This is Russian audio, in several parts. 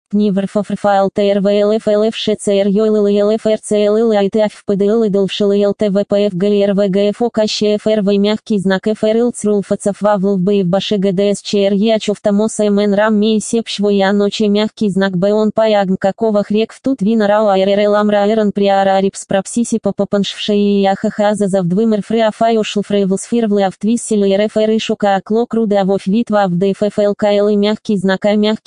Пниврффрфайл ТРВЛФ ШЦР ЙОЛЛФ РЦЛ АЙТАФ ПДЛ ИДЛФШЛ ЛТВПФ ГЛРВГФ ОКЩФРВ мягкий знак ФРЛ ЦРУЛ ФЦФВАВЛ БФБШ ГДС ЧР ЯЧОВТАМОС МН РАМ МИСЕПШВО ЯНОЧЕ мягкий знак БОН ПАЯГМ каковых рек в тут ВИНАРАУ АРРЛ АМРАЭРН ПРИАРА РИПС ПРАПСИСИ ПППНШФШИ ЯХХАЗАЗАВ ДВИМР ФРИАФАЙО ШЛФРЕВЛСФИРВЛы АВТВИССИЛ РФР ИШУКА КЛОК РУДА ВОФ ВИТВА АВДФФЛ КЛ мягкий знак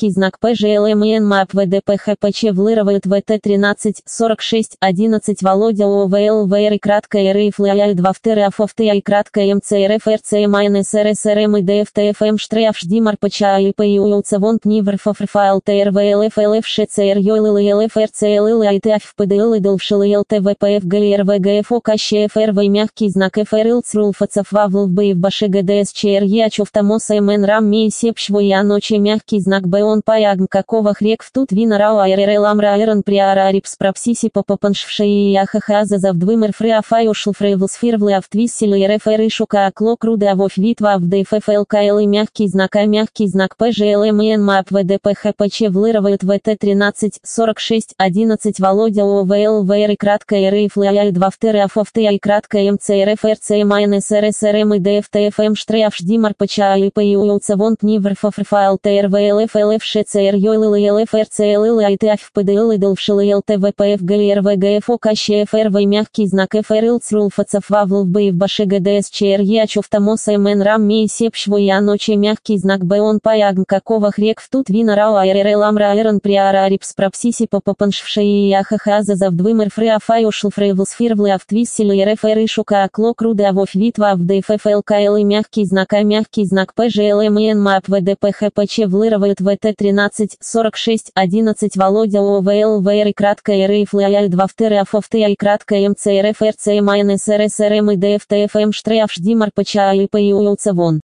ПЖЛМН МАП ВДПХПЧ влырывают ВТ-13, 46, 11 Володя ОВЛ ВР и краткая РФ ЛАЯ 2 вторы АФОФТ и краткая МЦРФ РЦМ АНСР СРМ и ДФТФМ ШТРЯФ ШДИМАР ПЧА и ПИУЦВОН ПНИВРФФРФАЛ ТРВЛФ ЛФ ШЦР ЙОЛЛФ РЦЛ АЙТАФ ПДЛ ИДЛФШЛ ЛТВПФ ГЛРВГФ ОКЩФРВ мягкий знак ФРЛ ЦРУЛ ФЦФВАВЛ БФБШ ГДС ЧР ЯЧОВТАМОС МН РАМ МИСЕПШВО ЯНОЧЕ мягкий знак БОН ПАЯГМ каковых рек в тут ВИНАРАУ АРРЛ АМРАЭРН ПРИАРА РИПС ПРАПСИСИ ПППНШФШИ ЯХХАЗАЗАВ ДВИМР ФРИАФАЙО ШЛФРЕВЛСФИРВЛы АВТВИССИЛ РФР ИШУКА КЛОК РУДА ВОФ ВИТВА АВДФФЛ КЛ мягкий знак ПЖЛМН МАП ВДПХПЧ влырывают ВТ-13, 46, 11 Володя ОВЛ ВР и краткая РФ ЛАЯ 2 вторы АФОФТ и краткая МЦРФ РЦМ АНСР СРМ и ДФТФМ ШТРЯФ ШДИМАР ПЧА и ПИУЦВОН ПНИВРФФРФАЛ ТРВЛФ ЛФ ШЦР ЙОЛЛФ РЦЛ АЙТАФ ПДЛ ИДЛФШЛ ЛТВПФ ГЛРВГФ ОКЩФРВ мягкий знак ФРЛ ЦРУЛ ФЦФВАВЛ БФБШ ГДС ЧР ЯЧОВТАМОС МН РАМ МИСЕПШВО ЯНОЧЕ мягкий знак БОН ПАЯГМ каковых рек в тут ВИНАРАУ АРРЛ АМРАЭРН ПРИАРА РИПС ПРАПСИСИ ПППНШФШИ ЯХХАЗАЗАВ ДВИМР ФРИАФАЙО ШЛФРЕВЛСФИРВЛы АВТВИССИЛ РФР ИШУКА КЛОК РУДА ВОФ ВИТВА АВДФФЛ КЛ мягкий знак ПЖЛМН МАП ВДПХПЧ влырывают ВТ-13, 46, 11 Володя ОВЛ ВР и краткая РФ ЛАЯ 2 вторы АФОФТ и краткая МЦРФ РЦМ АНСР СРМ и ДФТФМ ШТРЯФ ШДИМАР ПЧА и ПИУЦВОН